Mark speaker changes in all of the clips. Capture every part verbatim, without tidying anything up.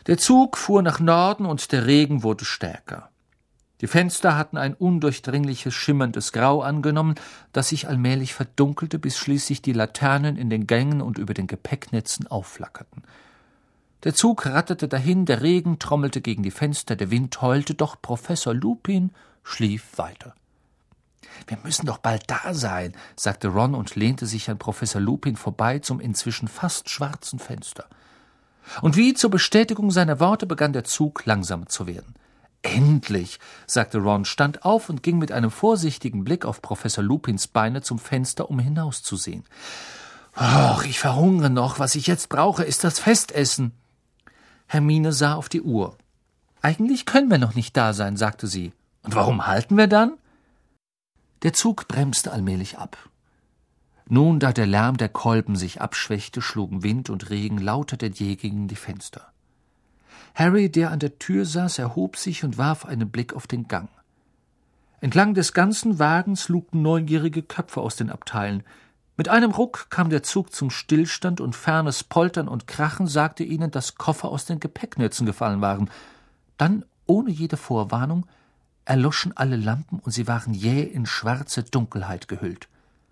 Speaker 1: Der Zug fuhr nach Norden und der Regen wurde stärker. Die Fenster hatten ein undurchdringliches, schimmerndes Grau angenommen, das sich allmählich verdunkelte, bis schließlich die Laternen in den Gängen und über den Gepäcknetzen aufflackerten. Der Zug ratterte dahin, der Regen trommelte gegen die Fenster, der Wind heulte, doch Professor Lupin schlief weiter. »Wir müssen doch bald da sein«, sagte Ron und lehnte sich an Professor Lupin vorbei zum inzwischen fast schwarzen Fenster. Und wie zur Bestätigung seiner Worte begann der Zug langsamer zu werden. »Endlich«, sagte Ron, stand auf und ging mit einem vorsichtigen Blick auf Professor Lupins Beine zum Fenster, um hinauszusehen. »Och, ich verhungere noch. Was ich jetzt brauche, ist das Festessen.« Hermine sah auf die Uhr. »Eigentlich können wir noch nicht da sein«, sagte sie. »Und warum halten wir dann?« Der Zug bremste allmählich ab. Nun, da der Lärm der Kolben sich abschwächte, schlugen Wind und Regen lauter denn je gegen die Fenster. Harry, der an der Tür saß, erhob sich und warf einen Blick auf den Gang. Entlang des ganzen Wagens lugten neugierige Köpfe aus den Abteilen. Mit einem Ruck kam der Zug zum Stillstand und fernes Poltern und Krachen sagte ihnen, dass Koffer aus den Gepäcknetzen gefallen waren. Dann, ohne jede Vorwarnung, erloschen alle Lampen und sie waren jäh in schwarze Dunkelheit gehüllt.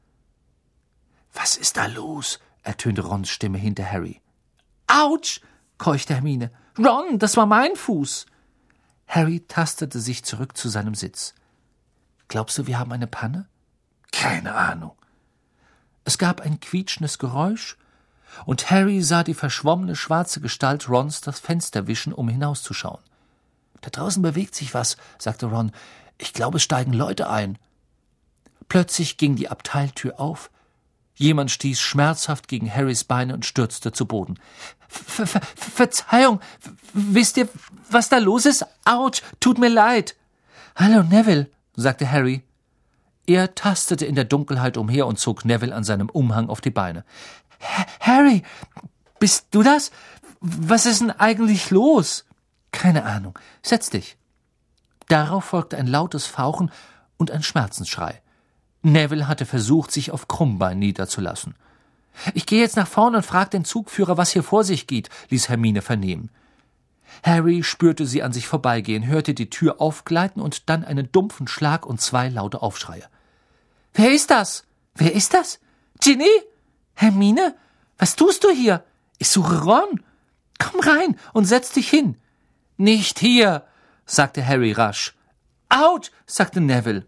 Speaker 1: »Was ist da los?« ertönte Rons Stimme hinter Harry. »Autsch!« keuchte Hermine. »Ron, das war mein Fuß!« Harry tastete sich zurück zu seinem Sitz. »Glaubst du, wir haben eine Panne?« »Keine Ahnung.« Es gab ein quietschendes Geräusch, und Harry sah die verschwommene schwarze Gestalt Rons das Fenster wischen, um hinauszuschauen. »Da draußen bewegt sich was«, sagte Ron. »Ich glaube, es steigen Leute ein.« Plötzlich ging die Abteiltür auf. Jemand stieß schmerzhaft gegen Harrys Beine und stürzte zu Boden. Ver, Ver, »Verzeihung, wisst ihr, was da los ist? Autsch, tut mir leid.« »Hallo, Neville«, sagte Harry. Er tastete in der Dunkelheit umher und zog Neville an seinem Umhang auf die Beine. »Harry, bist du das? Was ist denn eigentlich los?« »Keine Ahnung. Setz dich.« Darauf folgte ein lautes Fauchen und ein Schmerzensschrei. Neville hatte versucht, sich auf Krummbein niederzulassen. »Ich gehe jetzt nach vorne und frage den Zugführer, was hier vor sich geht«, ließ Hermine vernehmen. Harry spürte sie an sich vorbeigehen, hörte die Tür aufgleiten und dann einen dumpfen Schlag und zwei laute Aufschreie. »Wer ist das? Wer ist das? Ginny? Hermine? Was tust du hier? Ich suche Ron. Komm rein und setz dich hin.« »Nicht hier«, sagte Harry rasch. »Out«, sagte Neville.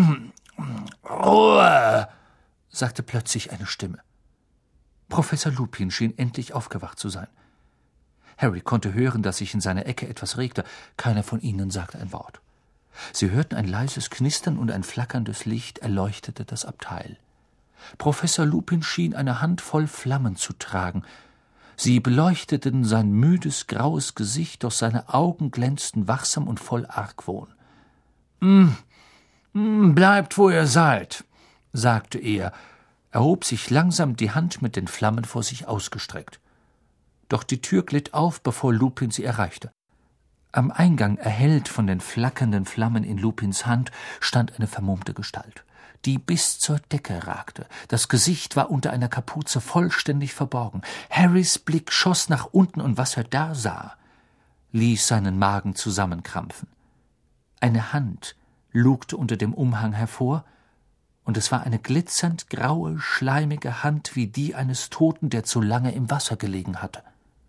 Speaker 1: »Ruhe«, sagte plötzlich eine Stimme. Professor Lupin schien endlich aufgewacht zu sein. Harry konnte hören, dass sich in seiner Ecke etwas regte. Keiner von ihnen sagte ein Wort. Sie hörten ein leises Knistern und ein flackerndes Licht erleuchtete das Abteil. Professor Lupin schien eine Handvoll Flammen zu tragen. Sie beleuchteten sein müdes, graues Gesicht, doch seine Augen glänzten wachsam und voll Argwohn. »Hm, hm, »Bleibt, wo ihr seid«, sagte er, erhob sich langsam, die Hand mit den Flammen vor sich ausgestreckt. Doch die Tür glitt auf, bevor Lupin sie erreichte. Am Eingang, erhellt von den flackernden Flammen in Lupins Hand, stand eine vermummte Gestalt, die bis zur Decke ragte. Das Gesicht war unter einer Kapuze vollständig verborgen. Harrys Blick schoss nach unten, und was er da sah, ließ seinen Magen zusammenkrampfen. Eine Hand lugte unter dem Umhang hervor, und es war eine glitzernd graue, schleimige Hand wie die eines Toten, der zu lange im Wasser gelegen hatte.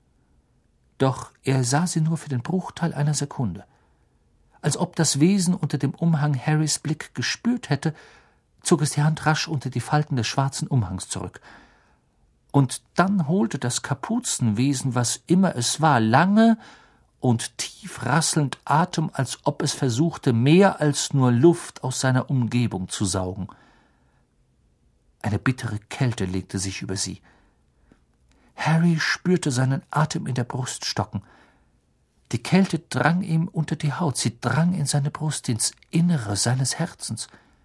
Speaker 1: Doch er sah sie nur für den Bruchteil einer Sekunde. Als ob das Wesen unter dem Umhang Harrys Blick gespürt hätte, zog es die Hand rasch unter die Falten des schwarzen Umhangs zurück. Und dann holte das Kapuzenwesen, was immer es war, lange und tief rasselnd Atem, als ob es versuchte, mehr als nur Luft aus seiner Umgebung zu saugen. Eine bittere Kälte legte sich über sie. Harry spürte seinen Atem in der Brust stocken. Die Kälte drang ihm unter die Haut, sie drang in seine Brust, ins Innere seines Herzens.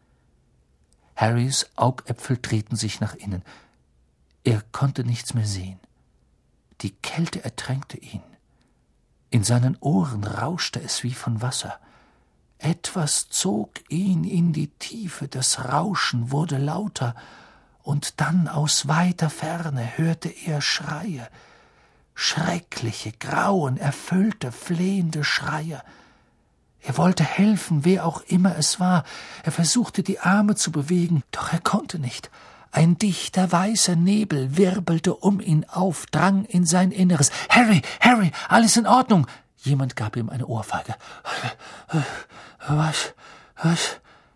Speaker 1: Harrys Augäpfel drehten sich nach innen. Er konnte nichts mehr sehen. Die Kälte ertränkte ihn. In seinen Ohren rauschte es wie von Wasser. Etwas zog ihn in die Tiefe, das Rauschen wurde lauter, und dann aus weiter Ferne hörte er Schreie. Schreckliche, grauenerfüllte, flehende Schreie. Er wollte helfen, wer auch immer es war. Er versuchte, die Arme zu bewegen, doch er konnte nicht. Ein dichter, weißer Nebel wirbelte um ihn auf, drang in sein Inneres. »Harry, Harry, alles in Ordnung!« Jemand gab ihm eine Ohrfeige. »Was, was,